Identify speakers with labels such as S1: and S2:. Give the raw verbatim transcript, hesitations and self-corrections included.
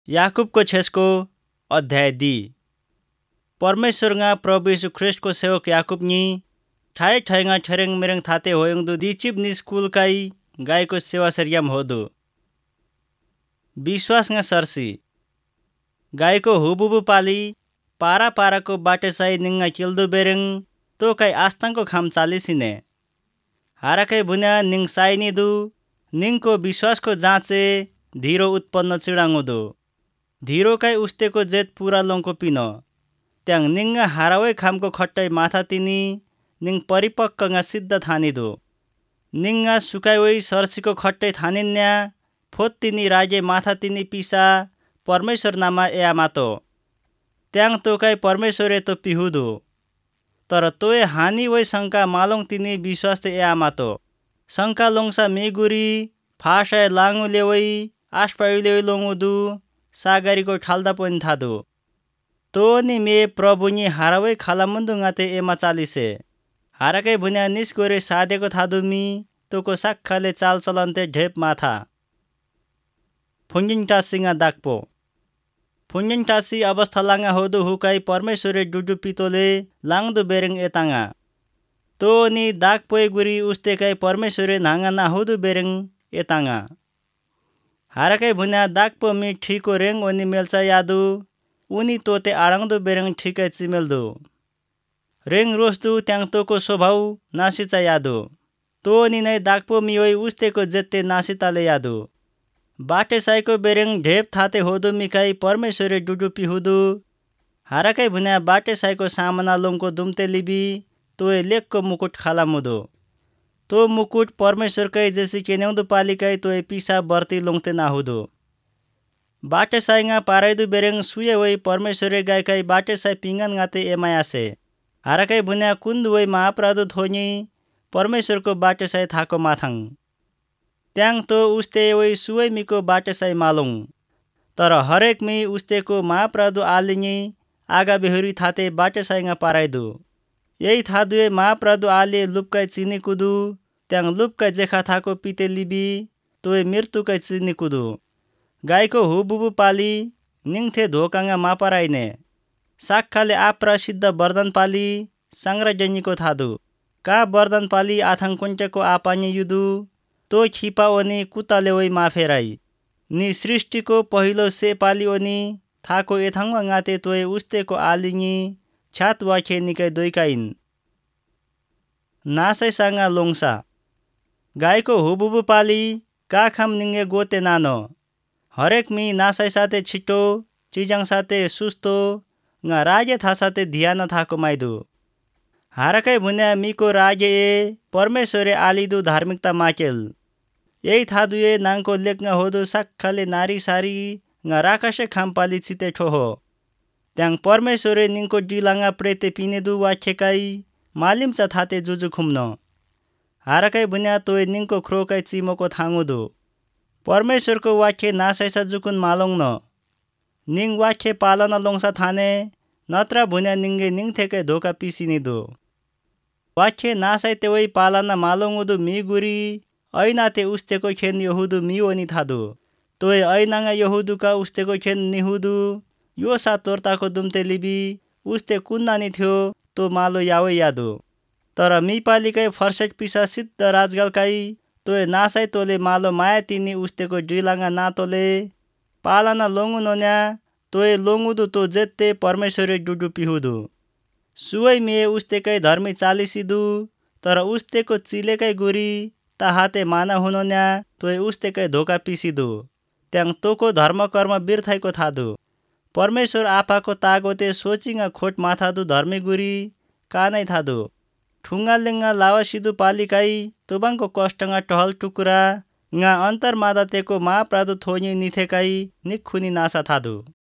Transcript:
S1: याकुबको छेसको अध्याय दी परमेश्वरnga प्रभु यीशु ख्रिस्टको सेवक याकुबनी ठाई ठाईnga ठेरेङ मेरेङ थाते होयङदु दिचिब नि स्कुलकाई गाईको सेवा सरियाम होदु विश्वासnga सर्सी गाईको हुबुबु पाली पारा पाराको बाटेसाई निङ्गा किल्दु बेरेङ तो काई आस्ताङको खाम चालिसिने हाराकै भुन्या निङ साइनिदु निङको विश्वासको जाँचे धीरो उत्पन्न चिडाङुदु धीरो काई उस्तेको जेत पुरा लङको पिनो त्याङ निङ्गा हारावै खामको खट्टाई माथा तिनी निङ परिपक्कnga सिद्ध थानिदु निङ्गा सुकाइवै सर्सीको खट्टै थानिन्या फोत तिनी राजे माथा तिनी पिसा परमेश्वर नामा एया मातो त्याङ तोकाई परमेश्वरे तो पिहुदु तर तोय हानि वै शंका मालोङ तिनी विश्वास ते एया मातो शंका लोङसा मेगुरी फाशाय लाङु लेवै आशपाइले लोङुदु सागरीको ठाल्दा पनि थादु तो नि मे प्रभुनी हारावै खालामुन्दु गाते एमा चालिसे हाराकै भुन्या निस्कोरे सादेको थादुमी तोको साक्खाले चाल चलन्ते ढेप माथा फुन्जिङटासिङा दाक्पो फुन्जिङटासी अवस्था लाङा होदु हुकाई परमेश्वरे डुडु पितोले लाङदु बेरेङ एताङा तो नि दाक्पोय गुरी उस्तेकाई परमेश्वरे नाङा नाहुदु बेरेङ एताङा हाराकै भुन्या दाक्पो मि ठीको रेङ ओनी मेल्चा यादु उनी तोते आडङदु बेरेङ ठीकै चिमेल्दु रेङ रोस्दु त्याङ तोको स्वभाव नासिचा यादु तो नि नै दाक्पो मियोइ उस्तेको जेत्ते नासिताले यादु बाटे साइको बेरेङ ढेप थाते होदु मिकाई परमेश्वरे डुडु पिहुदु हाराकै भुन्या बाटे साइको सामना लोङको दुम्ते लिबी तोय लेखको मुकुट खालामुदु तो मुकुट परमेश्वरकै जेसी केन्याउँदु पालिकाई तोय पिसा बर्ती लोङते नाहुदु बाटे साइङा पाराइदु बेरेङ सुये वै परमेश्वरे गायकाई बाटे साइ पिंगन गाते एमायासे हाराकै भुन्या कुन्द वै महाप्रादु थोनी परमेश्वरको बाटे साइ थाको माथाङ त्याङ तो उस्ते वै सुवै मिको बाटे साइ मालोङ तर हरेक मी उस्तेको महाप्रादु आलिङी आगा बेहुरी थाते बाटे साइङा पाराइदु यही थादुए महाप्रादु आले लुपकाई चिनी कुदु त्याङ लुपकाई जेखा थाको पिते लिबी तोय मृत्युकाई चिनी कुदु गाईको हुबुबु पाली निङथे धोकाङा मापराइने साक्खाले आप्रा सिद्ध वरदान पाली सांग्राजनीको थादु का वरदान पाली आथाङ कुन्टेको आपानी युदु तो खिपा ओनी कुताले वै माफेराई नि सृष्टिको पहिलो से पाली ओनी थाको एथाङ गाते तोय उस्तेको आलिङी छात वाखे निकै दोइकाइन नासैसाङा लोङसा गाईको हुबुबु पाली का खाम निङ्गे गोते नानो हरेक मी नासै साथे छिटो चिजाङ साथे सुस्तो nga राजे था साथे धियाना थाको माइदु हाराकै भुन्या मिको राजे ए परमेश्वरे आलिदु धार्मिकता माकेल यही थादुए नाङको लेखnga होदु साक्खाले नारी सारी nga राकासे खाम पाली चिते ठोहो त्याङ परमेश्वरे निङको डिलाङा प्रेते पिनेदु वाखेकाई मालिमचा थाते जुजु खुम्न हाराकै भुन्या तोय निङको ख्रोकाई चिमोको थाङुदु परमेश्वरको वाखे नासैसा जुकुन मालोङ निङ वाखे पालना लोङसा थाने नत्रा भुन्या निङ्गे निङथेकै धोका पिसिनिदु वाखे नासै तेवै पालना मालोङुदु मिगुरी ऐनाते उस्तेको खेन यहुदु मिओनी थादु तोय ऐनाङा यहुदुका उस्तेको खेन निहुदु यो सा तोर्ताको दुम्ते लिबी उस्ते कुन्नानी थियो तो मालो यावै यादु तर मी पालिकै फर्सेक पिसा सिद्ध राजगलकाई तोय नासै तोले मालो माया तिनी उस्तेको डिलाङा नातोले पालना लोङु नोन्या तोय लोङुदु तो जेत्ते परमेश्वरे डुडु पिहुदु सुवै मिए उस्तेकै धर्मी चालिसिदु तर उस्तेको चिलेकै गुरी ताहाते माना हुनोन्या तोय उस्तेकै धोका पिसिदु त्याङ तोको धर्म कर्म बिर्थाइको थादु परमेश्वर आफाको तागोते सोचिङा खोट माथादु धर्मी गुरी कानै थादु ठुङ्गा लिङ्गा लावासिदु पालिकाई तोबाङको कष्टङा टहल टुकुरा nga अन्तर मादातेको महाप्रादु थोनी निथेकाई निखुनी नासा थादु।